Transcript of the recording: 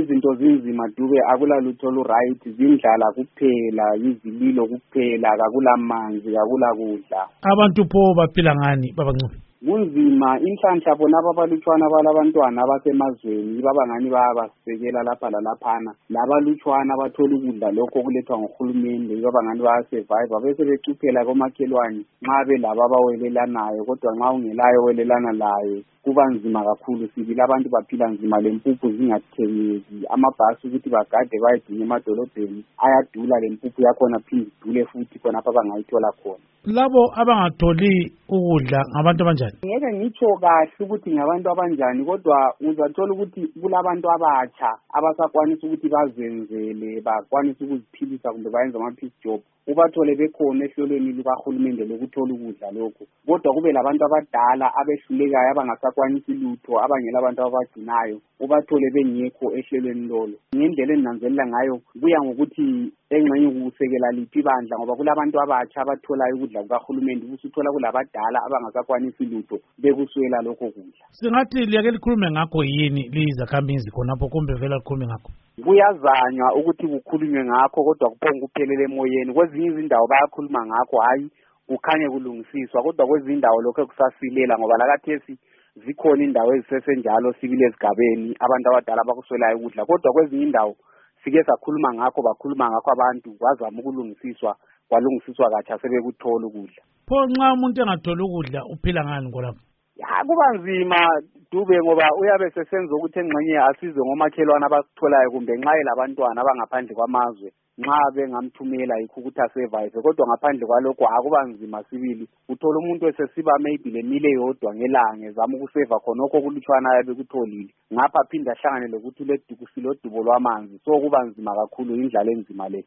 izinto zinzima Dube, akula lutho right, zindlala kuphela, izililo kuphela, akula manzi, akula kudla. Abantu pho baphila ngani baba Ncube? Kunzima inhlanhla bona abalutshwana balabantwana abasemazweni babangani bayabasekela lapha lalaphana labalutshwana bathola ukudla lokho okulethwa nguhulumende babangani bayasurvive bese becuphela komakhelwane nxa belabo abawelelanayo kodwa nxa ungelayo owelelana laye kuba nzima kakhulu sibili abantu baphila nzima lempuphu zingathengeki amabhasi ukuthi bagade bayedinga emadolobheni ayadula lempuphu yakhona phinde idule futhi khonapha bangayithola khona. Labo abangatholi ukudla ngabantu abanjani? Ngeke ngitsho kahle ukuthi ngabantu abanjani kodwa uzathola ukuthi kulabantu abatsha abasakwanisa ukuthi bazenzele bakwanisa ukuziphilisa kumbe bayenze ama-piece job ubathole bekhona ehlelweni lukahulumende lokuthola ukudla lokho kodwa kube labantu abadala abehlulekayo abangasakwanisi lutho abangela abantu abagcinayo ubathole bengekho ehlelweni lolo. Ngendlela eninanzelela ngayo kuya ngokuthi engxenye ukusekela liphi ibandla ngoba kulabantu abatsha abatholayo ukudla kukahulumende usuthola kulabadala abangasakwanisi lutho bekuswela lokho kudla. Singathi liyake likhulume ngakho yini lizakhamizi khonapho kumbe vela likhulume ngakho? Kuyazanywa ukuthi kukhulunywe ngakho kodwa kuphonga kuphelele emoyeni. Kwezinye izindawo bayakhuluma ngakho hayi kukhanye kulungisiswa kodwa kwezinye indawo lokho kusasilela ngoba lakathesi zikhona indawo ezisesenjalo sibile ezigabeni abantu abadala abakuswelayo ukudla kodwa kwezinye indawo sike sakhuluma ngakho bakhuluma ngakho abantu kwazama ukulungisiswa kwalungisiswa katsha sebekuthola ukudla. Pho nxa umuntu engatholi ukudla uphila ngani ngolapho? Ya kuba nzima Dube ngoba uyabe sesenza ukuthi engxenye asize ngomakhelwane abakutholayo kumbe nxa elabantwana abangaphandle kwamazwe nxa bengamthumela yikho ukuthi asurvive kodwa ngaphandle kwalokho akuba nzima sibili uthola umuntu esesiba maybe lemile yodwa ngelanga ezama ukuseva khonokho kulutshwana ayabe kutholile ngapha phinda ahlangane lokuthi uleduku silodubo lwamanzi so kuba nzima kakhulu indlala enzima le.